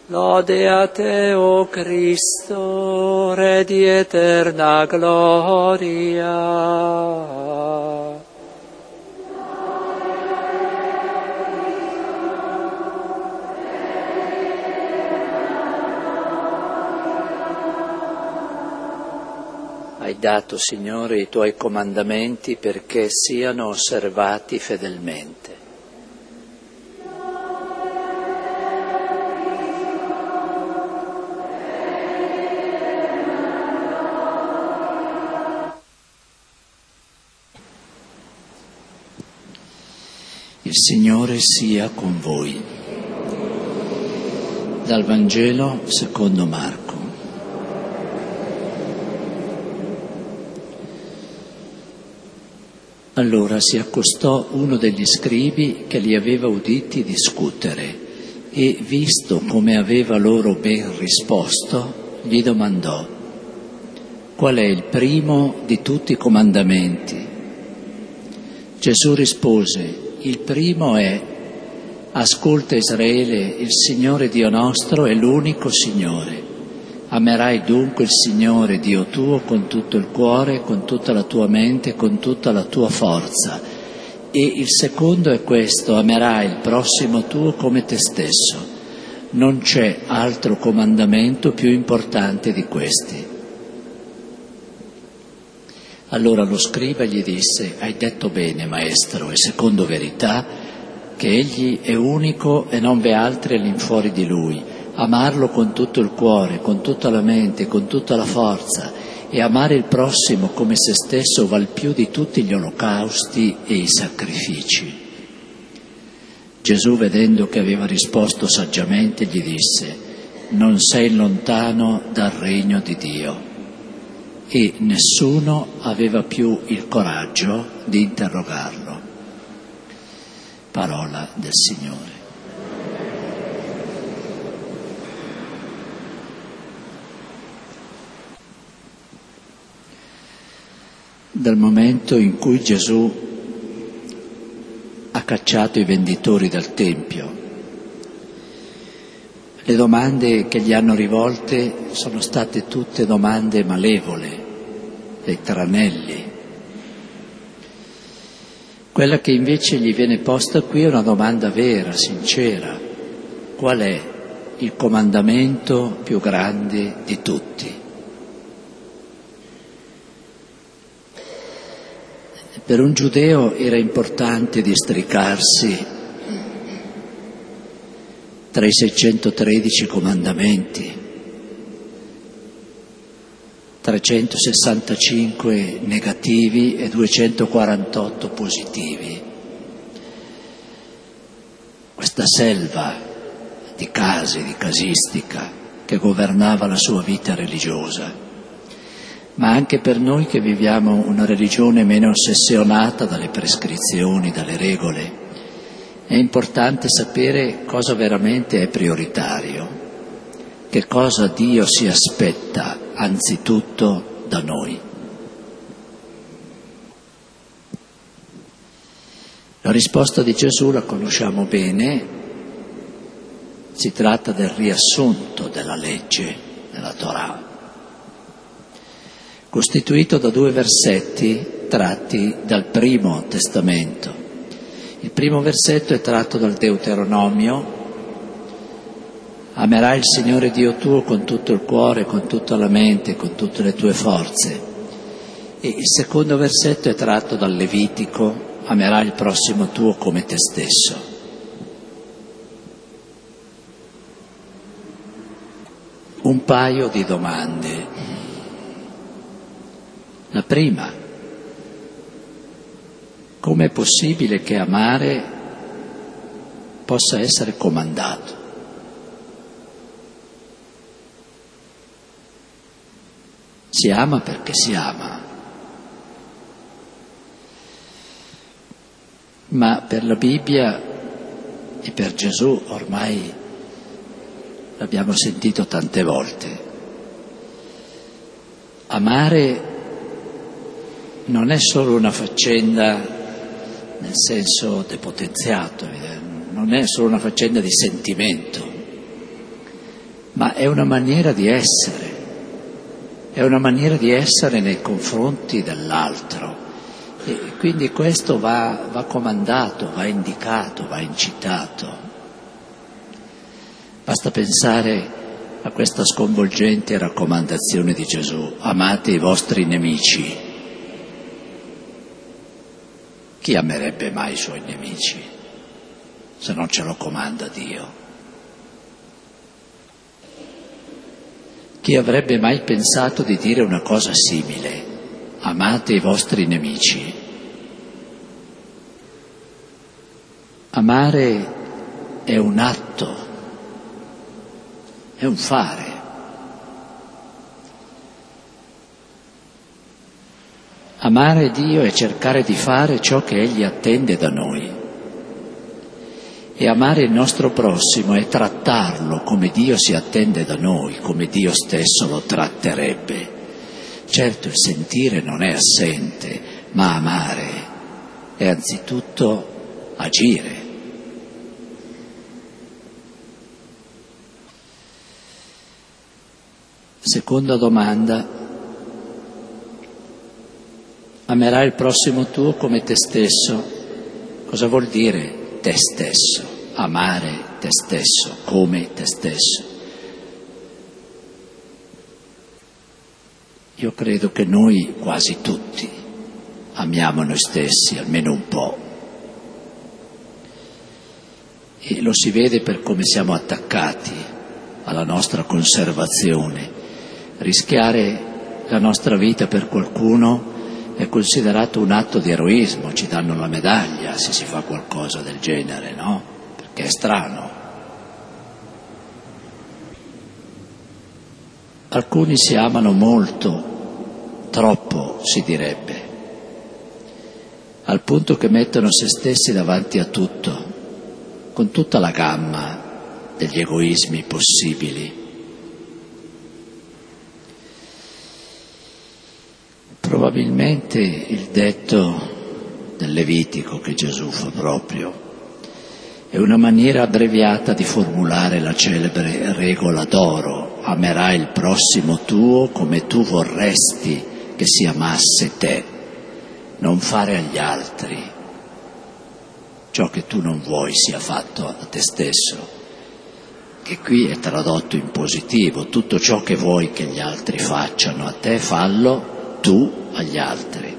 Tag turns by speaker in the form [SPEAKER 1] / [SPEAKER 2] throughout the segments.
[SPEAKER 1] Lode a te, o Cristo, Re di eterna gloria. Hai dato, Signore, i tuoi comandamenti perché siano osservati fedelmente. Il Signore sia con voi. Dal Vangelo secondo Marco. Allora si accostò uno degli scribi che li aveva uditi discutere e, visto come aveva loro ben risposto, gli domandò: qual è il primo di tutti i comandamenti? Gesù rispose: il primo è: ascolta Israele, il Signore Dio nostro è l'unico Signore. Amerai dunque il Signore Dio tuo con tutto il cuore, con tutta la tua mente, con tutta la tua forza. E il secondo è questo: amerai il prossimo tuo come te stesso. Non c'è altro comandamento più importante di questi. Allora lo scriba gli disse: hai detto bene, maestro, e secondo verità, che egli è unico e non v'è altri all'infuori di lui. Amarlo con tutto il cuore, con tutta la mente, con tutta la forza, e amare il prossimo come se stesso val più di tutti gli olocausti e i sacrifici. Gesù, vedendo che aveva risposto saggiamente, gli disse: non sei lontano dal regno di Dio. E nessuno aveva più il coraggio di interrogarlo. Parola del Signore. Dal momento in cui Gesù ha cacciato i venditori dal Tempio, le domande che gli hanno rivolte sono state tutte domande malevole, dei tranelli. Quella che invece gli viene posta qui è una domanda vera, sincera: qual è il comandamento più grande di tutti? Per un giudeo era importante districarsi tra i 613 comandamenti, 365 negativi e 248 positivi. Questa selva di casi, di casistica che governava la sua vita religiosa. Ma anche per noi che viviamo una religione meno ossessionata dalle prescrizioni, dalle regole, è importante sapere cosa veramente è prioritario, che cosa Dio si aspetta anzitutto da noi. La risposta di Gesù la conosciamo bene, si tratta del riassunto della legge, della Torah, costituito da 2 versetti tratti dal Primo Testamento. Il primo versetto è tratto dal Deuteronomio: amerai il Signore Dio tuo con tutto il cuore, con tutta la mente, con tutte le tue forze. E il secondo versetto è tratto dal Levitico: amerai il prossimo tuo come te stesso. Un paio di domande. La prima: com'è possibile che amare possa essere comandato? Si ama perché si ama, ma per la Bibbia e per Gesù ormai l'abbiamo sentito tante volte. Amare non è solo una faccenda nel senso depotenziato, non è solo una faccenda di sentimento, ma è una maniera di essere, nei confronti dell'altro. E quindi questo va comandato, va indicato, va incitato. Basta pensare a questa sconvolgente raccomandazione di Gesù: amate i vostri nemici. Chi amerebbe mai i suoi nemici se non ce lo comanda Dio? Chi avrebbe mai pensato di dire una cosa simile? Amate i vostri nemici. Amare è un atto, è un fare. Amare Dio è cercare di fare ciò che Egli attende da noi. E amare il nostro prossimo è trattarlo come Dio si attende da noi, come Dio stesso lo tratterebbe. Certo, il sentire non è assente, ma amare è anzitutto agire. Seconda domanda: amerai il prossimo tuo come te stesso. Cosa vuol dire te stesso? Amare te stesso come te stesso. Io credo che noi quasi tutti amiamo noi stessi, almeno un po'. E lo si vede per come siamo attaccati alla nostra conservazione. Rischiare la nostra vita per qualcuno è considerato un atto di eroismo, ci danno la medaglia se si fa qualcosa del genere, no? Perché è strano. Alcuni si amano molto, troppo si direbbe, al punto che mettono se stessi davanti a tutto, con tutta la gamma degli egoismi possibili. Probabilmente il detto del Levitico che Gesù fa proprio è una maniera abbreviata di formulare la celebre regola d'oro: amerai il prossimo tuo come tu vorresti che si amasse te, non fare agli altri ciò che tu non vuoi sia fatto a te stesso, che qui è tradotto in positivo: tutto ciò che vuoi che gli altri facciano a te, fallo tu agli altri.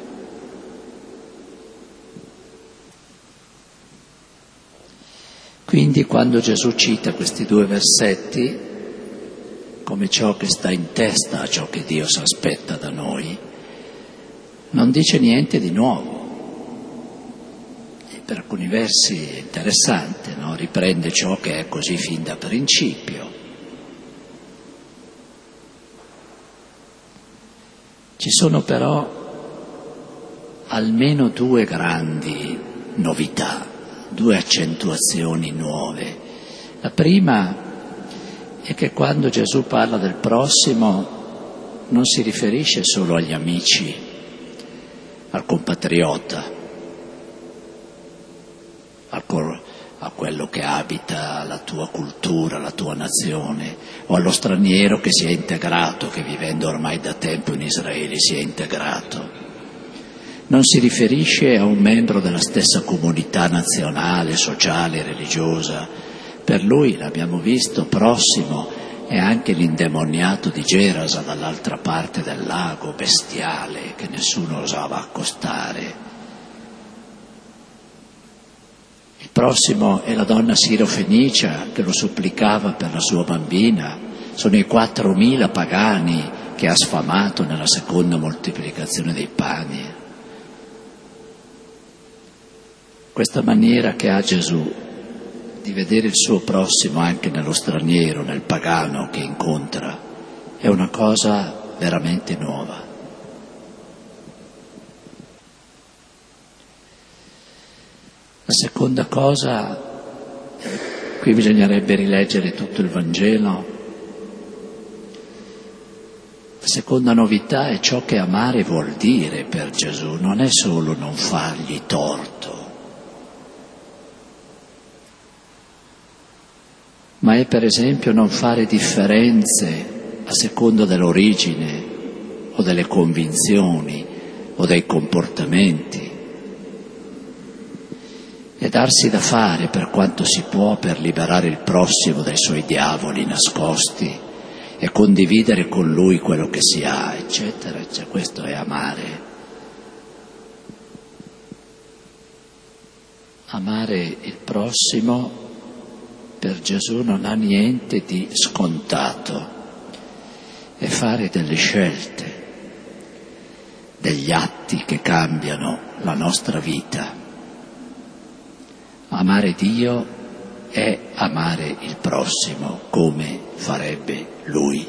[SPEAKER 1] Quindi quando Gesù cita questi due versetti come ciò che sta in testa a ciò che Dio si aspetta da noi, non dice niente di nuovo. E per alcuni versi è interessante, no? Riprende ciò che è così fin da principio. Ci sono però almeno due grandi novità, due accentuazioni nuove. La prima è che quando Gesù parla del prossimo non si riferisce solo agli amici, al compatriota, a quello che abita la tua cultura, la tua nazione, o allo straniero che si è integrato, che vivendo ormai da tempo in Israele si è integrato. Non si riferisce a un membro della stessa comunità nazionale, sociale, religiosa. Per lui, l'abbiamo visto, prossimo è anche l'indemoniato di Gerasa dall'altra parte del lago, bestiale, che nessuno osava accostare. Il prossimo è la donna sirofenicia che lo supplicava per la sua bambina. Sono i 4.000 pagani che ha sfamato nella seconda moltiplicazione dei pani. Questa maniera che ha Gesù di vedere il suo prossimo anche nello straniero, nel pagano che incontra, è una cosa veramente nuova. La seconda cosa, qui bisognerebbe rileggere tutto il Vangelo, la seconda novità è ciò che amare vuol dire per Gesù, non è solo non fargli torto. ma è per esempio non fare differenze a seconda dell'origine o delle convinzioni o dei comportamenti, e darsi da fare per quanto si può per liberare il prossimo dai suoi diavoli nascosti e condividere con lui quello che si ha, eccetera, eccetera. Questo è amare. Amare il prossimo per Gesù non ha niente di scontato, è fare delle scelte, degli atti che cambiano la nostra vita. Amare Dio è amare il prossimo come farebbe Lui.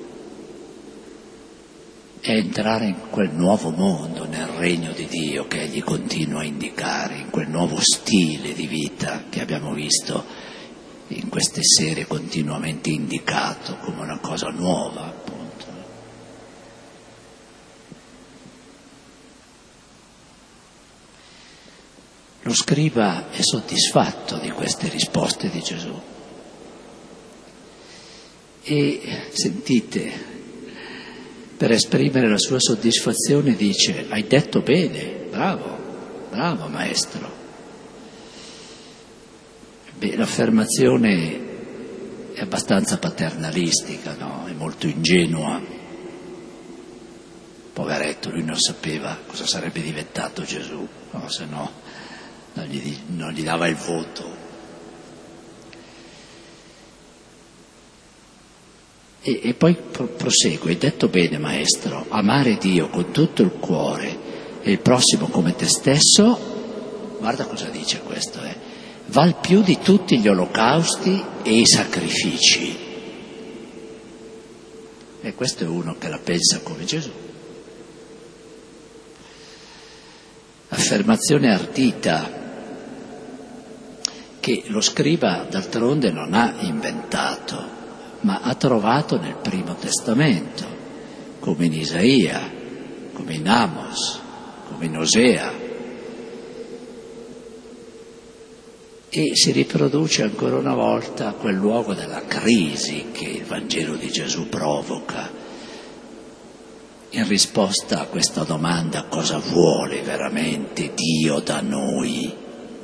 [SPEAKER 1] È entrare in quel nuovo mondo, nel regno di Dio che Egli continua a indicare, in quel nuovo stile di vita che abbiamo visto in queste serie continuamente indicato come una cosa nuova, appunto. Lo scriba è soddisfatto di queste risposte di Gesù. E sentite, per esprimere la sua soddisfazione dice: hai detto bene, bravo, bravo maestro. Beh, l'affermazione è abbastanza paternalistica, no? È molto ingenua. Poveretto, lui non sapeva cosa sarebbe diventato Gesù, no? Se no non gli dava il voto. E poi prosegue: hai detto bene maestro, amare Dio con tutto il cuore e il prossimo come te stesso, guarda cosa dice questo, val più di tutti gli olocausti e i sacrifici. E questo è uno che la pensa come Gesù. Affermazione ardita che lo scriba d'altronde non ha inventato, ma ha trovato nel Primo Testamento, come in Isaia, come in Amos, come in Osea. E si riproduce ancora una volta quel luogo della crisi che il Vangelo di Gesù provoca, in risposta a questa domanda: cosa vuole veramente Dio da noi?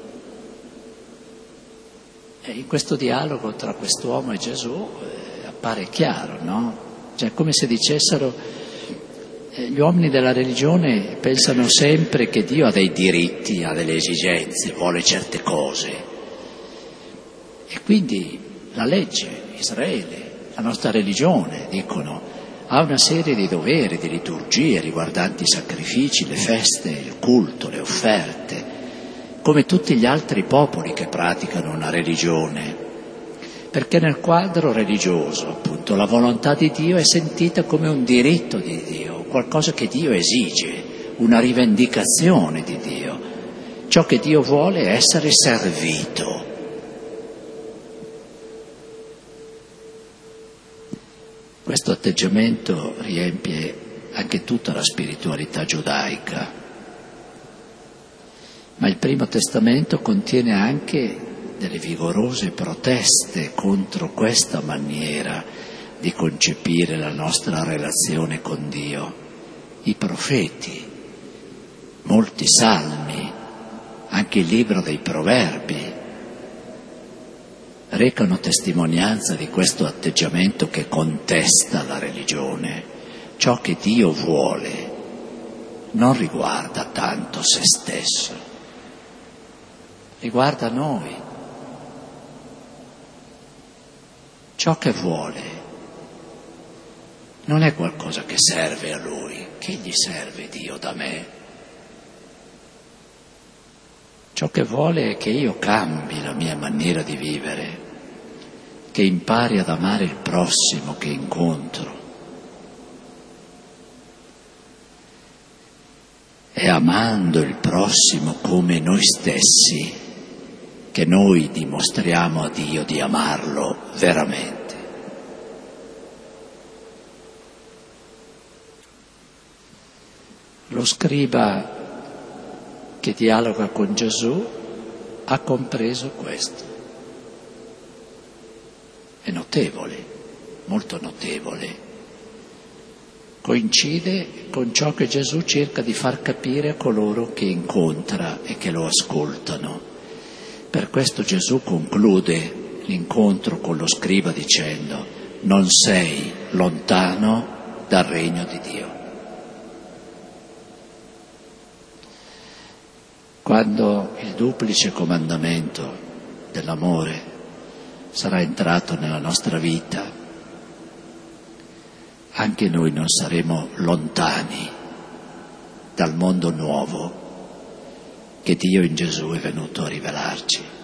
[SPEAKER 1] E in questo dialogo tra quest'uomo e Gesù appare chiaro, no? Cioè, come se dicessero: gli uomini della religione pensano sempre che Dio ha dei diritti, ha delle esigenze, vuole certe cose. E quindi la legge, Israele, la nostra religione, dicono, ha una serie di doveri, di liturgie riguardanti i sacrifici, le feste, il culto, le offerte, come tutti gli altri popoli che praticano una religione, perché nel quadro religioso, appunto, la volontà di Dio è sentita come un diritto di Dio, qualcosa che Dio esige, una rivendicazione di Dio. Ciò che Dio vuole è essere servito. Questo atteggiamento riempie anche tutta la spiritualità giudaica. Ma il Primo Testamento contiene anche delle vigorose proteste contro questa maniera di concepire la nostra relazione con Dio. I profeti, molti salmi, anche il libro dei Proverbi recano testimonianza di questo atteggiamento che contesta la religione. Ciò che Dio vuole non riguarda tanto se stesso, riguarda noi. Ciò che vuole non è qualcosa che serve a Lui. Che gli serve Dio da me? Ciò che vuole è che io cambi la mia maniera di vivere, che impari ad amare il prossimo che incontro. È amando il prossimo come noi stessi che noi dimostriamo a Dio di amarlo veramente. Lo scriba che dialoga con Gesù ha compreso questo. è notevole, molto notevole. Coincide con ciò che Gesù cerca di far capire a coloro che incontra e che lo ascoltano. Per questo Gesù conclude l'incontro con lo scriba dicendo: non sei lontano dal regno di Dio. Quando il duplice comandamento dell'amore sarà entrato nella nostra vita, anche noi non saremo lontani dal mondo nuovo che Dio in Gesù è venuto a rivelarci.